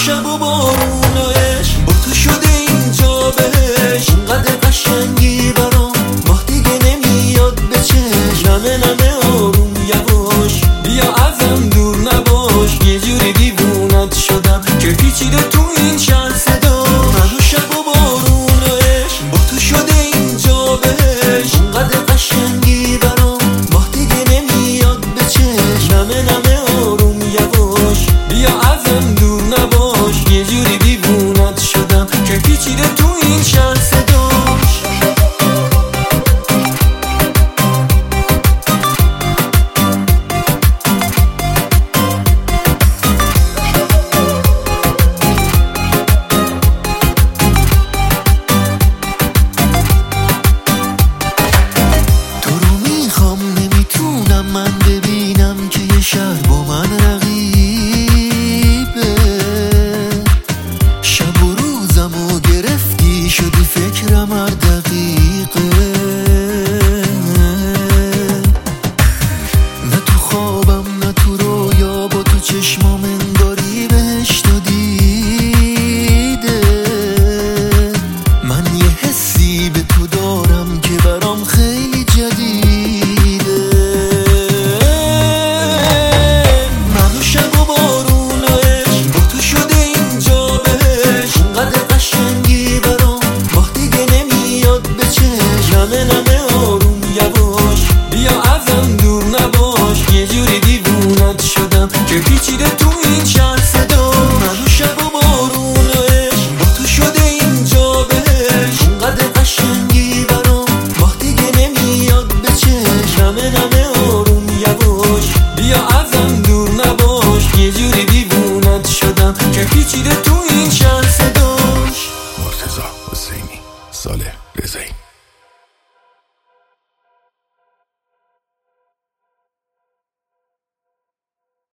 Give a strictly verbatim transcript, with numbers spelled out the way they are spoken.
شب و بارون و عشق با تو شده اینجا بهش، اینقدر قشنگی برام ماه دیگه نمیاد به چشم. نمه نمه آروم یواش بیا ازم دور نباش، یه جوری دیوونت شدم که پیچیده تو این شهر صدا. من و شب و بارون و عشق با تو شده اینجا بهش، اینقدر قشنگی برام ماه دیگه نمیاد به چشم. نمه نمه آروم یواش بیا ازم دور نباش، یه جوری دیوونت شدم که پیچیده تو این شهر صداش. تو رو میخوام نمیتونم من ببینم که یه شهر با من رقیبه. شب و روزمو گرفتی شدی فکرم هر دقیقه. نه تو خوابم نه تو رویا با تو چشمام انگاری بهشت و دیده. من یه حسی به تو دارم که برام خیلی جدیده. من و شب و بارون و عشق با تو شده اینجا بهش، اینقدر قشنگی برام ماه دیگه نمیاد به چشم. نمه نمه آروم یواش بیا ازم دور نباش، یه جوری دیوونت شدم که پیچیده تو این شهر